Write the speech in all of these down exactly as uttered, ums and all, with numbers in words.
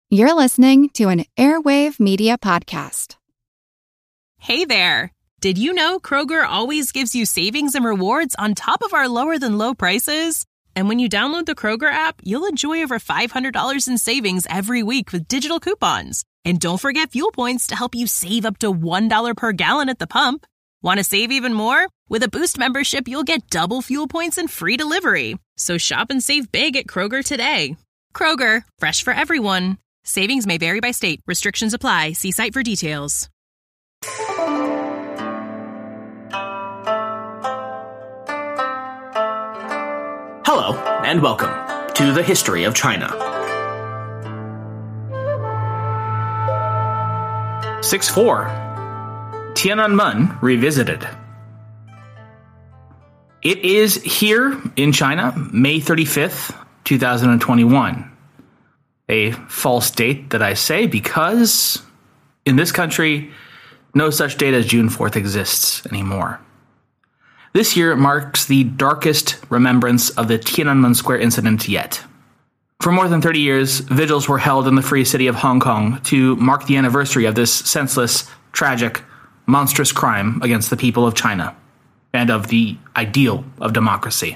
You're listening to an Airwave Media Podcast. Hey there! Did you know Kroger always gives you savings and rewards on top of our lower-than-low prices? And when you download the Kroger app, you'll enjoy over five hundred dollars in savings every week with digital coupons. And don't forget fuel points to help you save up to one dollar per gallon at the pump. Want to save even more? With a Boost membership, you'll get double fuel points and free delivery. So shop and save big at Kroger today. Kroger, fresh for everyone. Savings may vary by state. Restrictions apply. See site for details. Hello, and welcome to the History of China. six four. Tiananmen Revisited. It is here in China, May thirty-fifth, twenty twenty-one. A false date that I say because in this country, no such date as June fourth exists anymore. This year marks the darkest remembrance of the Tiananmen Square incident yet. For more than thirty years, vigils were held in the free city of Hong Kong to mark the anniversary of this senseless, tragic, monstrous crime against the people of China and of the ideal of democracy.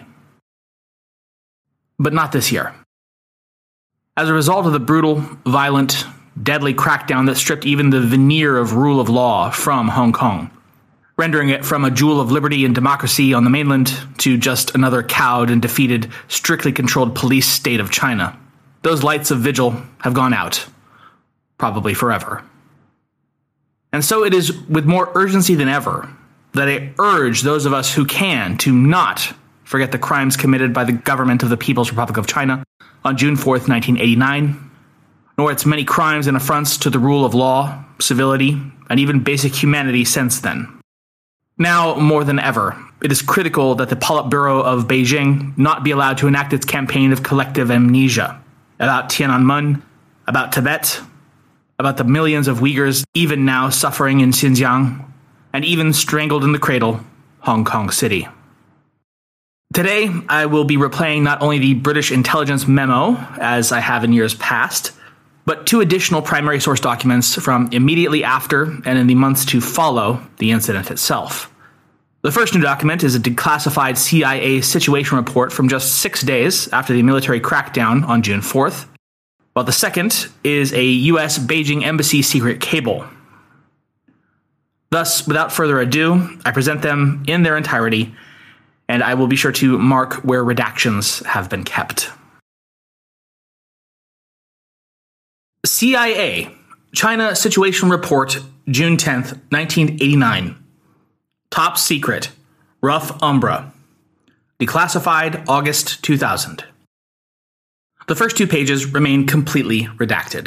But not this year. As a result of the brutal, violent, deadly crackdown that stripped even the veneer of rule of law from Hong Kong, rendering it from a jewel of liberty and democracy on the mainland to just another cowed and defeated, strictly controlled police state of China, those lights of vigil have gone out, probably forever. And so it is with more urgency than ever that I urge those of us who can to not forget the crimes committed by the government of the People's Republic of China on June fourth, nineteen eighty-nine, nor its many crimes and affronts to the rule of law, civility, and even basic humanity since then. Now, more than ever, it is critical that the Politburo of Beijing not be allowed to enact its campaign of collective amnesia about Tiananmen, about Tibet, about the millions of Uyghurs even now suffering in Xinjiang, and even strangled in the cradle, Hong Kong City. Today, I will be replaying not only the British intelligence memo, as I have in years past, but two additional primary source documents from immediately after and in the months to follow the incident itself. The first new document is a declassified C I A situation report from just six days after the military crackdown on June fourth, while the second is a U S Beijing embassy secret cable. Thus, without further ado, I present them in their entirety, and I will be sure to mark where redactions have been kept. C I A, China Situation Report, June tenth, nineteen eighty-nine. Top Secret, Rough Umbra. Declassified August two thousand. The first two pages remain completely redacted.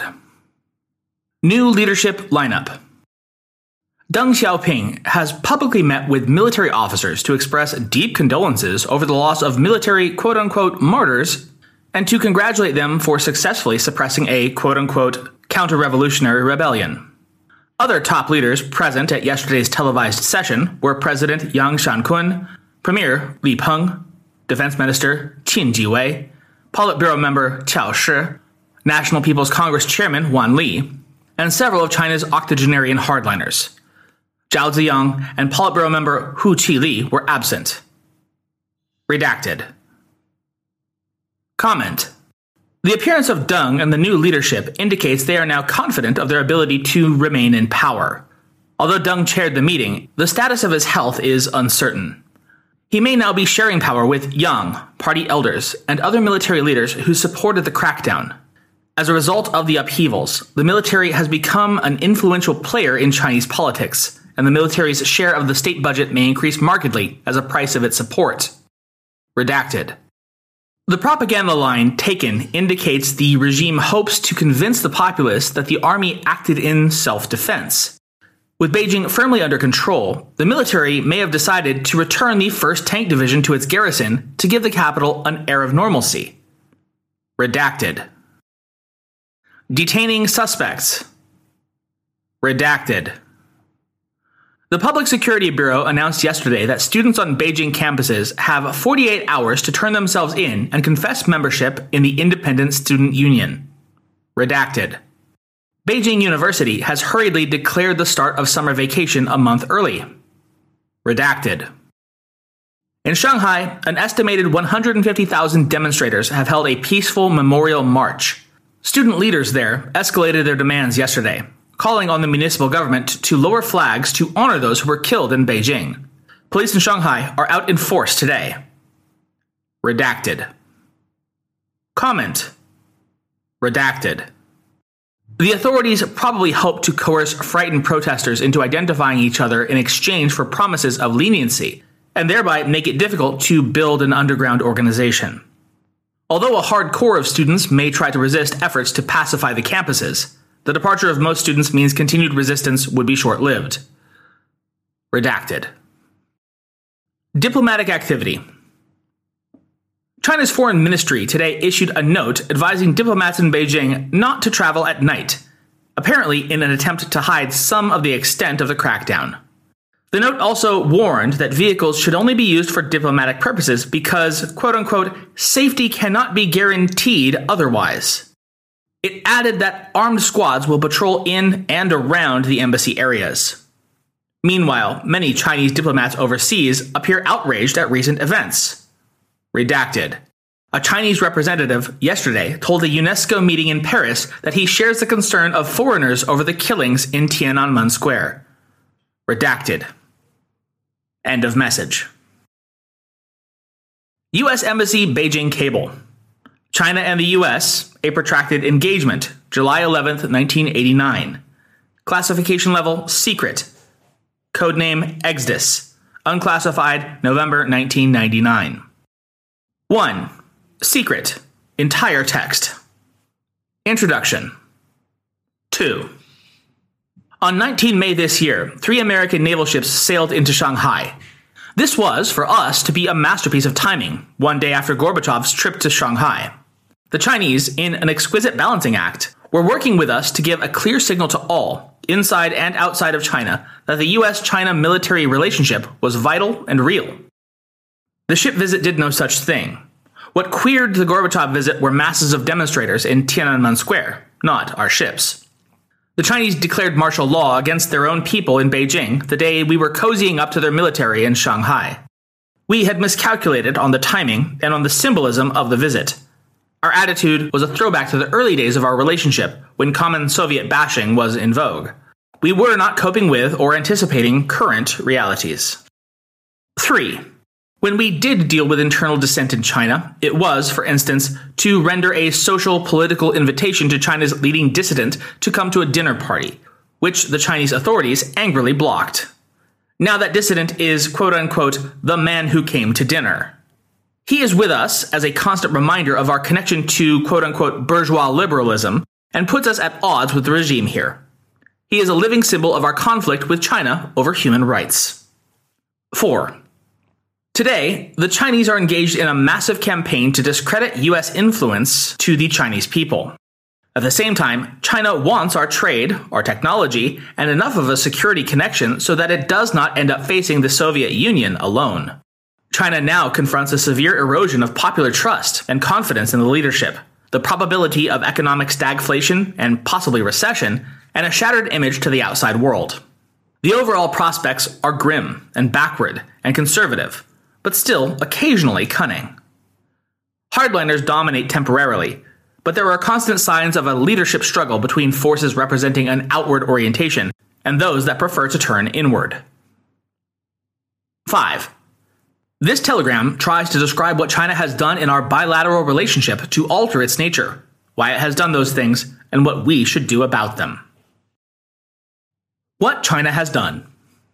New leadership lineup. Deng Xiaoping has publicly met with military officers to express deep condolences over the loss of military quote-unquote martyrs and to congratulate them for successfully suppressing a quote-unquote counter-revolutionary rebellion. Other top leaders present at yesterday's televised session were President Yang Shan-kun, Premier Li Peng, Defense Minister Qin Ji-wei, Politburo member Qiao Shi, National People's Congress Chairman Wan Li, and several of China's octogenarian hardliners. Zhao Ziyang and Politburo member Hu Qili were absent. Redacted. Comment. The appearance of Deng and the new leadership indicates they are now confident of their ability to remain in power. Although Deng chaired the meeting, the status of his health is uncertain. He may now be sharing power with Yang, party elders, and other military leaders who supported the crackdown. As a result of the upheavals, the military has become an influential player in Chinese politics, and the military's share of the state budget may increase markedly as a price of its support. Redacted. The propaganda line taken indicates the regime hopes to convince the populace that the army acted in self-defense. With Beijing firmly under control, the military may have decided to return the first Tank Division to its garrison to give the capital an air of normalcy. Redacted. Detaining suspects. Redacted. The Public Security Bureau announced yesterday that students on Beijing campuses have forty-eight hours to turn themselves in and confess membership in the Independent Student Union. Redacted. Beijing University has hurriedly declared the start of summer vacation a month early. Redacted. In Shanghai, an estimated one hundred fifty thousand demonstrators have held a peaceful memorial march. Student leaders there escalated their demands yesterday, calling on the municipal government to lower flags to honor those who were killed in Beijing. Police in Shanghai are out in force today. Redacted. Comment. Redacted. The authorities probably hope to coerce frightened protesters into identifying each other in exchange for promises of leniency, and thereby make it difficult to build an underground organization. Although a hard core of students may try to resist efforts to pacify the campuses, the departure of most students means continued resistance would be short-lived. Redacted. Diplomatic activity. China's foreign ministry today issued a note advising diplomats in Beijing not to travel at night, apparently in an attempt to hide some of the extent of the crackdown. The note also warned that vehicles should only be used for diplomatic purposes because, quote-unquote, safety cannot be guaranteed otherwise. It added that armed squads will patrol in and around the embassy areas. Meanwhile, many Chinese diplomats overseas appear outraged at recent events. Redacted. A Chinese representative yesterday told a UNESCO meeting in Paris that he shares the concern of foreigners over the killings in Tiananmen Square. Redacted. End of message. U S Embassy Beijing cable. China and the U S, a protracted engagement, July eleventh, nineteen eighty-nine. Classification level, secret. Codename Exodus. Unclassified, November nineteen ninety-nine. one. Secret. Entire text. Introduction. two. On the nineteenth of May this year, three American naval ships sailed into Shanghai. This was, for us, to be a masterpiece of timing, one day after Gorbachev's trip to Shanghai. The Chinese, in an exquisite balancing act, were working with us to give a clear signal to all, inside and outside of China, that the U S China military relationship was vital and real. The ship visit did no such thing. What queered the Gorbachev visit were masses of demonstrators in Tiananmen Square, not our ships. The Chinese declared martial law against their own people in Beijing the day we were cozying up to their military in Shanghai. We had miscalculated on the timing and on the symbolism of the visit. Our attitude was a throwback to the early days of our relationship, when common Soviet bashing was in vogue. We were not coping with or anticipating current realities. three. When we did deal with internal dissent in China, it was, for instance, to render a social political invitation to China's leading dissident to come to a dinner party, which the Chinese authorities angrily blocked. Now that dissident is, quote-unquote, the man who came to dinner. He is with us as a constant reminder of our connection to, quote-unquote, bourgeois liberalism, and puts us at odds with the regime here. He is a living symbol of our conflict with China over human rights. four. Today, the Chinese are engaged in a massive campaign to discredit U S influence to the Chinese people. At the same time, China wants our trade, our technology, and enough of a security connection so that it does not end up facing the Soviet Union alone. China now confronts a severe erosion of popular trust and confidence in the leadership, the probability of economic stagflation and possibly recession, and a shattered image to the outside world. The overall prospects are grim and backward and conservative, but still occasionally cunning. Hardliners dominate temporarily, but there are constant signs of a leadership struggle between forces representing an outward orientation and those that prefer to turn inward. five. This telegram tries to describe what China has done in our bilateral relationship to alter its nature, why it has done those things, and what we should do about them. What China has done.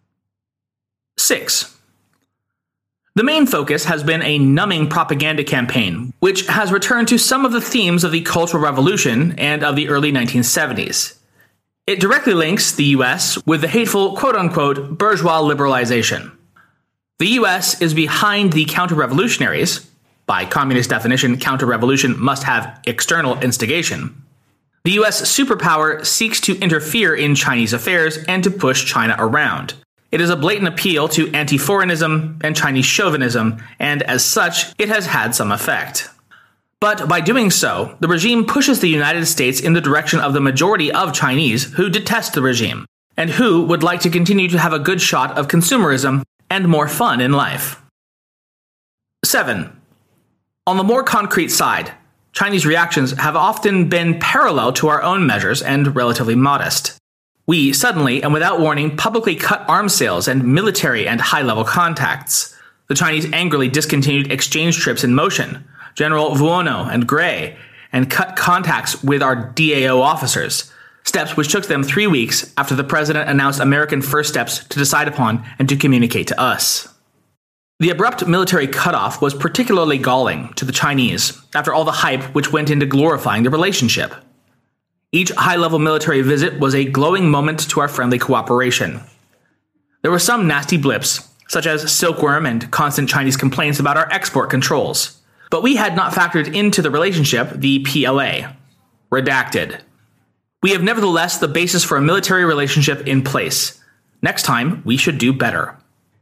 six. The main focus has been a numbing propaganda campaign, which has returned to some of the themes of the Cultural Revolution and of the early nineteen seventies. It directly links the U S with the hateful quote-unquote bourgeois liberalization. The U S is behind the counter-revolutionaries. By communist definition, counter-revolution must have external instigation. The U S superpower seeks to interfere in Chinese affairs and to push China around. It is a blatant appeal to anti-foreignism and Chinese chauvinism, and as such, it has had some effect. But by doing so, the regime pushes the United States in the direction of the majority of Chinese who detest the regime, and who would like to continue to have a good shot of consumerism and more fun in life. seven. On the more concrete side, Chinese reactions have often been parallel to our own measures and relatively modest. We suddenly and without warning publicly cut arms sales and military and high-level contacts. The Chinese angrily discontinued exchange trips in motion, General Vuono and Gray, and cut contacts with our D A O officers, steps which took them three weeks after the president announced American first steps to decide upon and to communicate to us. The abrupt military cutoff was particularly galling to the Chinese after all the hype which went into glorifying the relationship. Each high-level military visit was a glowing moment to our friendly cooperation. There were some nasty blips, such as silkworm and constant Chinese complaints about our export controls. But we had not factored into the relationship the P L A. Redacted. We have nevertheless the basis for a military relationship in place. Next time, we should do better.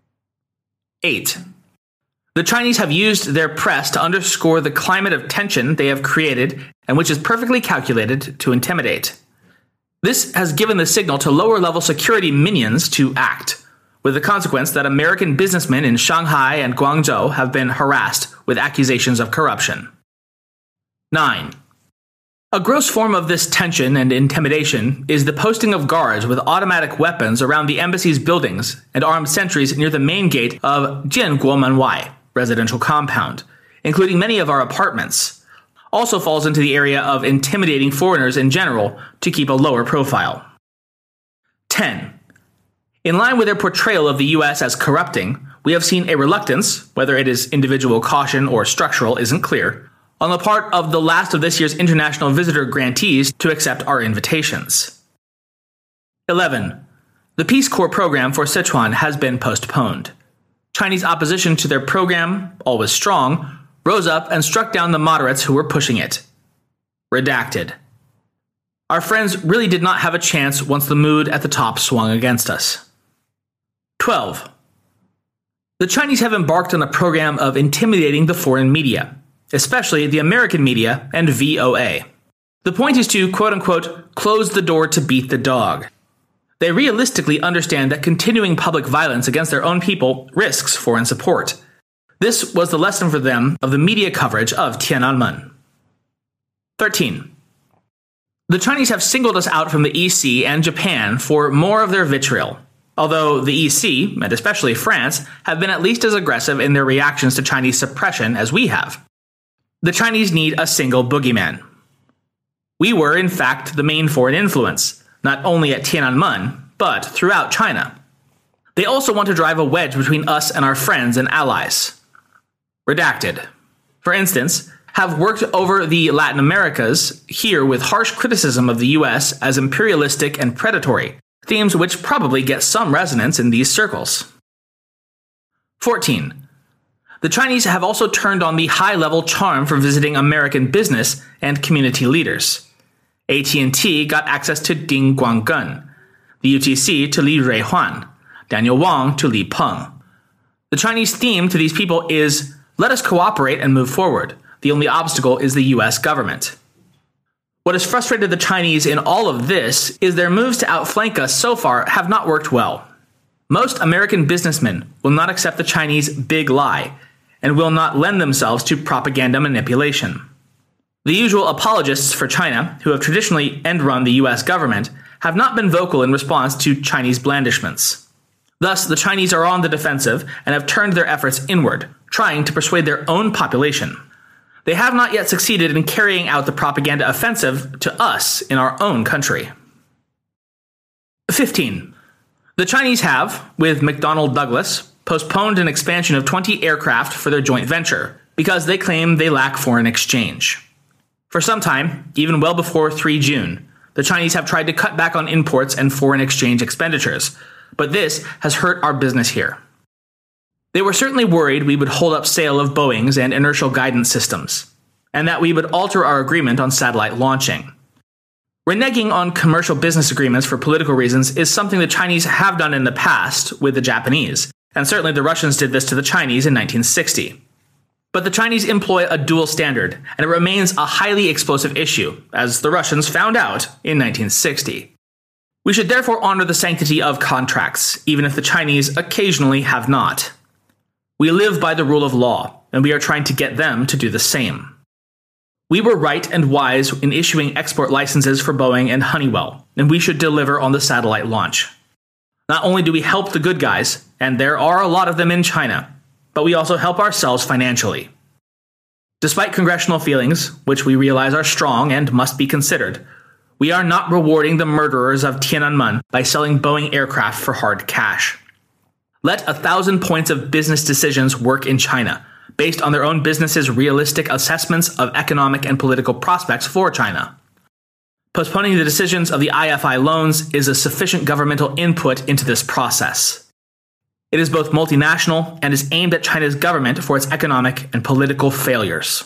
eight. The Chinese have used their press to underscore the climate of tension they have created and which is perfectly calculated to intimidate. This has given the signal to lower-level security minions to act, with the consequence that American businessmen in Shanghai and Guangzhou have been harassed with accusations of corruption. nine. A gross form of this tension and intimidation is the posting of guards with automatic weapons around the embassy's buildings and armed sentries near the main gate of Jianguomenwai residential compound, including many of our apartments. Also falls into the area of intimidating foreigners in general to keep a lower profile. ten. In line with their portrayal of the U S as corrupting, we have seen a reluctance, whether it is individual caution or structural isn't clear, on the part of the last of this year's international visitor grantees to accept our invitations. eleven. The Peace Corps program for Sichuan has been postponed. Chinese opposition to their program, always strong, rose up and struck down the moderates who were pushing it. Redacted. Our friends really did not have a chance once the mood at the top swung against us. twelve. The Chinese have embarked on a program of intimidating the foreign media, especially the American media and V O A. The point is to, quote-unquote, close the door to beat the dog. They realistically understand that continuing public violence against their own people risks foreign support. This was the lesson for them of the media coverage of Tiananmen. thirteen. The Chinese have singled us out from the E C and Japan for more of their vitriol, although the E C, and especially France, have been at least as aggressive in their reactions to Chinese suppression as we have. The Chinese need a single boogeyman. We were, in fact, the main foreign influence, not only at Tiananmen, but throughout China. They also want to drive a wedge between us and our friends and allies. Redacted. For instance, have worked over the Latin Americas here with harsh criticism of the U S as imperialistic and predatory, themes which probably get some resonance in these circles. fourteen. The Chinese have also turned on the high-level charm for visiting American business and community leaders. A T and T got access to Ding Guanggen, the U T C to Li Ruihuan, Daniel Wang to Li Peng. The Chinese theme to these people is, let us cooperate and move forward. The only obstacle is the U S government. What has frustrated the Chinese in all of this is their moves to outflank us so far have not worked well. Most American businessmen will not accept the Chinese big lie and will not lend themselves to propaganda manipulation. The usual apologists for China, who have traditionally end-run the U S government, have not been vocal in response to Chinese blandishments. Thus, the Chinese are on the defensive and have turned their efforts inward, trying to persuade their own population. They have not yet succeeded in carrying out the propaganda offensive to us in our own country. fifteen. The Chinese have, with McDonnell Douglas, postponed an expansion of twenty aircraft for their joint venture because they claim they lack foreign exchange. For some time, even well before the third of June, the Chinese have tried to cut back on imports and foreign exchange expenditures, but this has hurt our business here. They were certainly worried we would hold up sale of Boeings and inertial guidance systems, and that we would alter our agreement on satellite launching. Reneging on commercial business agreements for political reasons is something the Chinese have done in the past with the Japanese, and certainly the Russians did this to the Chinese in nineteen sixty. But the Chinese employ a dual standard, and it remains a highly explosive issue, as the Russians found out in nineteen sixty. We should therefore honor the sanctity of contracts, even if the Chinese occasionally have not. We live by the rule of law, and we are trying to get them to do the same. We were right and wise in issuing export licenses for Boeing and Honeywell, and we should deliver on the satellite launch. Not only do we help the good guys, and there are a lot of them in China, but we also help ourselves financially. Despite congressional feelings, which we realize are strong and must be considered, we are not rewarding the murderers of Tiananmen by selling Boeing aircraft for hard cash. Let a thousand points of business decisions work in China, based on their own businesses' realistic assessments of economic and political prospects for China. Postponing the decisions of the I F I loans is a sufficient governmental input into this process. It is both multinational and is aimed at China's government for its economic and political failures.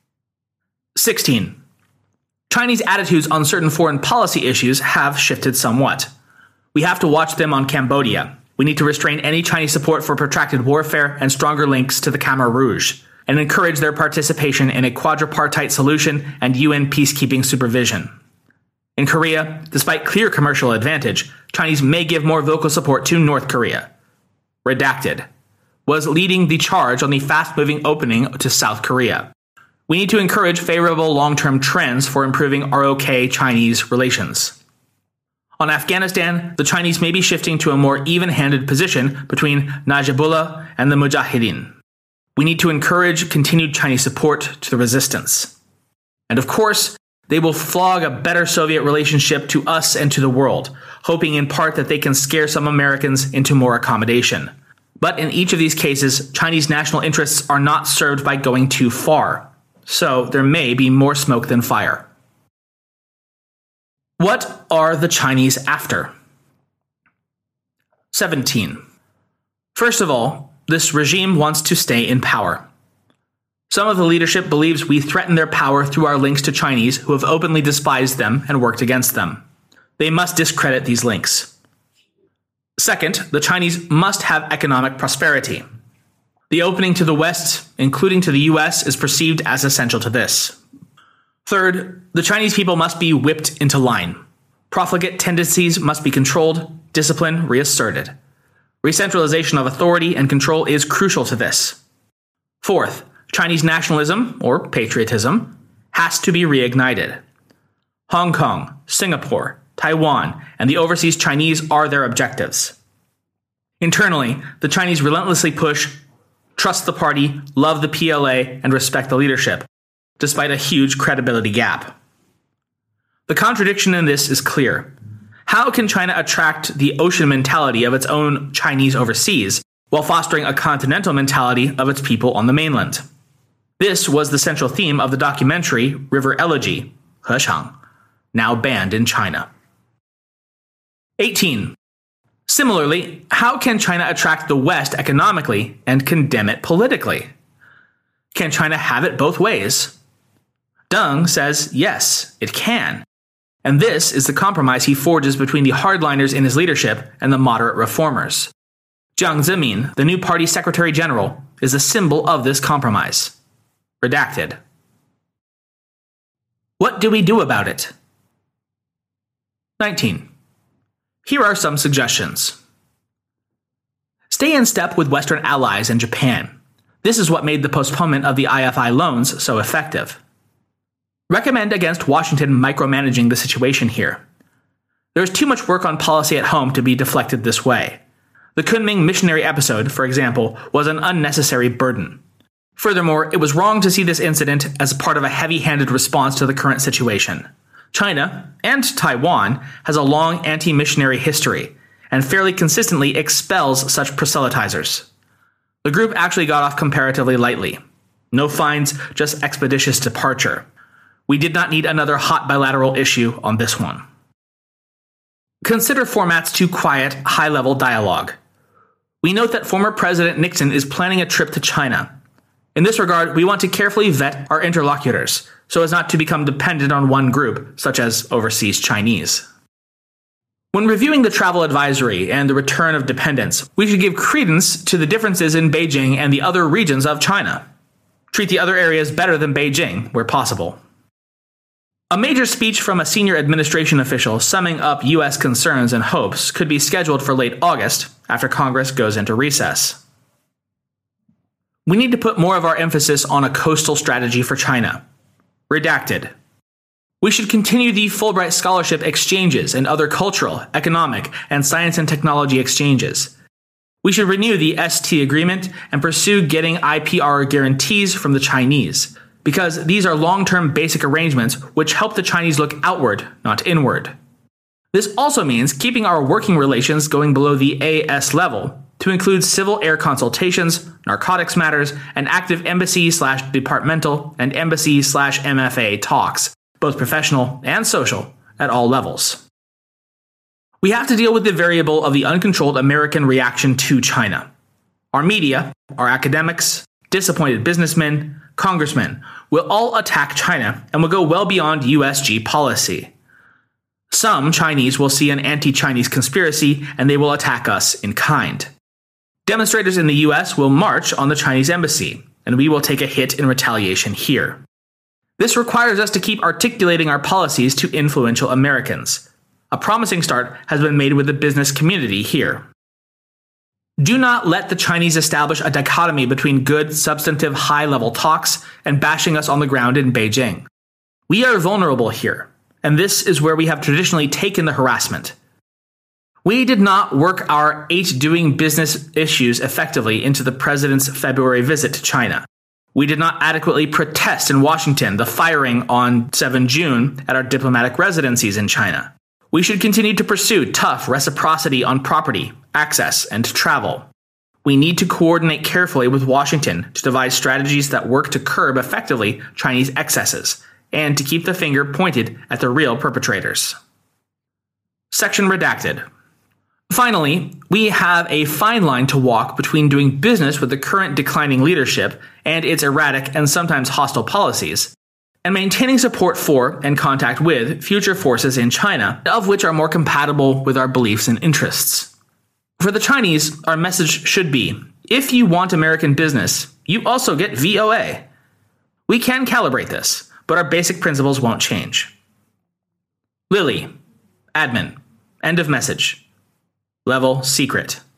sixteen. Chinese attitudes on certain foreign policy issues have shifted somewhat. We have to watch them on Cambodia. We need to restrain any Chinese support for protracted warfare and stronger links to the Khmer Rouge, and encourage their participation in a quadripartite solution and U N peacekeeping supervision. In Korea, despite clear commercial advantage, Chinese may give more vocal support to North Korea. Redacted. Was leading the charge on the fast-moving opening to South Korea. We need to encourage favorable long-term trends for improving R O K-Chinese relations. On Afghanistan, the Chinese may be shifting to a more even-handed position between Najibullah and the Mujahideen. We need to encourage continued Chinese support to the resistance. And of course, they will flog a better Soviet relationship to us and to the world, hoping in part that they can scare some Americans into more accommodation. But in each of these cases, Chinese national interests are not served by going too far. So there may be more smoke than fire. What are the Chinese after? seventeen. First of all, this regime wants to stay in power. Some of the leadership believes we threaten their power through our links to Chinese who have openly despised them and worked against them. They must discredit these links. Second, the Chinese must have economic prosperity. The opening to the West, including to the U S, is perceived as essential to this. Third, the Chinese people must be whipped into line. Profligate tendencies must be controlled, discipline reasserted. Recentralization of authority and control is crucial to this. Fourth, Chinese nationalism, or patriotism, has to be reignited. Hong Kong, Singapore, Taiwan, and the overseas Chinese are their objectives. Internally, the Chinese relentlessly push, trust the party, love the P L A, and respect the leadership, despite a huge credibility gap. The contradiction in this is clear. How can China attract the ocean mentality of its own Chinese overseas, while fostering a continental mentality of its people on the mainland? This was the central theme of the documentary River Elegy, He Shang, now banned in China. eighteen. Similarly, how can China attract the West economically and condemn it politically? Can China have it both ways? Deng says yes, it can. And this is the compromise he forges between the hardliners in his leadership and the moderate reformers. Jiang Zemin, the new party secretary general, is a symbol of this compromise. Redacted. What do we do about it? nineteen. Here are some suggestions. Stay in step with Western allies and Japan. This is what made the postponement of the I F I loans so effective. Recommend against Washington micromanaging the situation here. There is too much work on policy at home to be deflected this way. The Kunming missionary episode, for example, was an unnecessary burden. Furthermore, it was wrong to see this incident as part of a heavy-handed response to the current situation. China, and Taiwan, has a long anti-missionary history, and fairly consistently expels such proselytizers. The group actually got off comparatively lightly. No fines, just expeditious departure. We did not need another hot bilateral issue on this one. Consider formats to quiet, high-level dialogue. We note that former President Nixon is planning a trip to China. In this regard, we want to carefully vet our interlocutors, so as not to become dependent on one group, such as overseas Chinese. When reviewing the travel advisory and the return of dependence, we should give credence to the differences in Beijing and the other regions of China. Treat the other areas better than Beijing, where possible. A major speech from a senior administration official summing up U S concerns and hopes could be scheduled for late August, after Congress goes into recess. We need to put more of our emphasis on a coastal strategy for China. Redacted. We should continue the Fulbright Scholarship exchanges and other cultural, economic, and science and technology exchanges. We should renew the S T agreement and pursue getting I P R guarantees from the Chinese, because these are long-term basic arrangements which help the Chinese look outward, not inward. This also means keeping our working relations going below the A S level, to include civil air consultations, narcotics matters, and active embassy slash departmental and embassy slash M F A talks, both professional and social, at all levels. We have to deal with the variable of the uncontrolled American reaction to China. Our media, our academics, disappointed businessmen, congressmen will all attack China and will go well beyond U S G policy. Some Chinese will see an anti-Chinese conspiracy and they will attack us in kind. Demonstrators in the U S will march on the Chinese embassy, and we will take a hit in retaliation here. This requires us to keep articulating our policies to influential Americans. A promising start has been made with the business community here. Do not let the Chinese establish a dichotomy between good, substantive, high-level talks and bashing us on the ground in Beijing. We are vulnerable here, and this is where we have traditionally taken the harassment. We did not work our eight doing business issues effectively into the president's February visit to China. We did not adequately protest in Washington the firing on the seventh of June at our diplomatic residencies in China. We should continue to pursue tough reciprocity on property, access, and travel. We need to coordinate carefully with Washington to devise strategies that work to curb effectively Chinese excesses, and to keep the finger pointed at the real perpetrators. Section redacted. Finally, we have a fine line to walk between doing business with the current declining leadership and its erratic and sometimes hostile policies, and maintaining support for and contact with future forces in China, of which are more compatible with our beliefs and interests. For the Chinese, our message should be, if you want American business, you also get V O A. We can calibrate this, but our basic principles won't change. Lily. Admin. End of message. Level secret.